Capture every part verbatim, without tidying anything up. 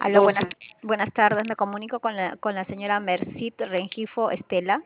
Aló, buenas, doce. buenas tardes. Me comunico con la, con la señora Mercit Rengifo Estela.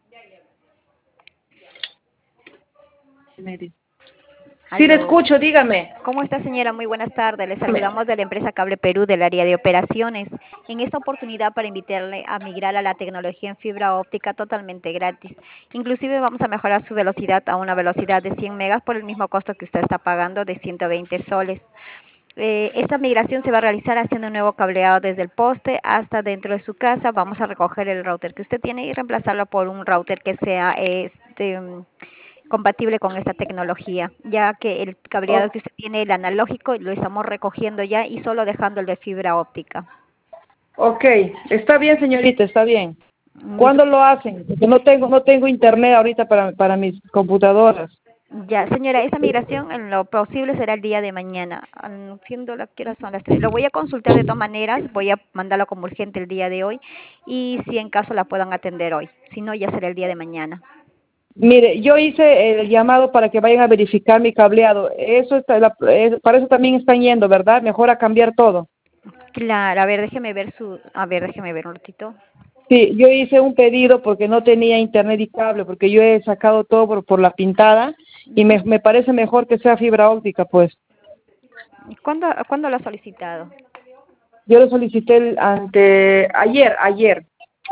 Sí, le Aló. escucho, dígame. ¿Cómo está, señora? Muy buenas tardes. Le saludamos de la empresa Cable Perú del área de operaciones. En esta oportunidad para invitarle a migrar a la tecnología en fibra óptica totalmente gratis. Inclusive vamos a mejorar su velocidad a una velocidad de cien megas por el mismo costo que usted está pagando de ciento veinte soles. Eh, esta migración se va a realizar haciendo un nuevo cableado desde el poste hasta dentro de su casa. Vamos a recoger el router que usted tiene y reemplazarlo por un router que sea este, compatible con esta tecnología, ya que el cableado O- que usted tiene, el analógico, lo estamos recogiendo ya y solo dejando el de fibra óptica. ok, está bien, señorita, está bien. Listo. ¿Cuándo lo hacen? Porque no tengo, no tengo internet ahorita para, para mis computadoras. Ya, señora, esta migración en lo posible será el día de mañana. Mm, Siendo las que horas son las tres. Lo voy a consultar de todas maneras, voy a mandarlo como urgente el día de hoy y si en caso la puedan atender hoy. Si no, ya será el día de mañana. Mire, yo hice el llamado para que vayan a verificar mi cableado. Eso está, la- eh, para eso también están yendo, ¿verdad? Mejor a cambiar todo. Claro, a ver, déjeme ver su, a ver, déjeme ver un ratito. Sí, yo hice un pedido porque no tenía internet y cable, porque yo he sacado todo por, por la pintada y me, Ujú. me parece mejor que sea fibra óptica, pues. ¿Cuándo, cuándo lo ha solicitado? Yo lo solicité el- ante ayer, ayer.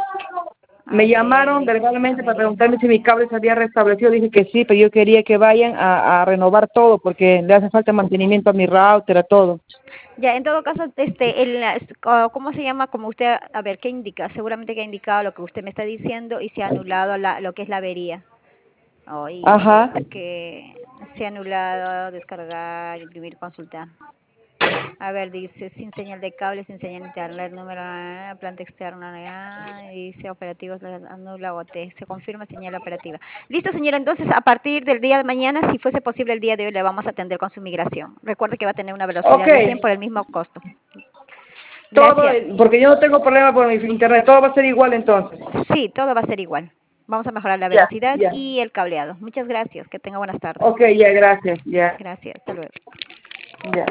A Me ver, llamaron déjeme verbalmente para ver. preguntarme si mi cable se había restablecido. Dije que sí, pero yo quería que vayan a, a renovar todo porque le hace falta mantenimiento a mi router, a todo. Ya, en todo caso, este, el, es- co- ¿cómo se llama? Como usted, a ver, ¿qué indica? Seguramente que ha indicado lo que usted me está diciendo y se ha anulado la, lo que es la avería. Ay, Ajá. parece que se ha anulado, descargar, imprimir, consultar. A ver, dice, sin señal de cable, sin señal de internet, número, ah, planta externa, ah, dice operativos, la- anula O T, se confirma señal operativa. Listo, señora, entonces a partir del día de mañana, si fuese posible el día de hoy, le vamos a atender con su migración. Recuerde que va a tener una Ok, velocidad de cien por el mismo costo. todo, Gracias. el- porque yo no tengo problema por mi internet, todo va a ser igual entonces. Sí, todo va a ser igual. Vamos a mejorar la Ya, velocidad ya. y el cableado. Muchas gracias. Que tenga buenas tardes. Ok, ya, gracias, ya, Gracias. Hasta luego. ya.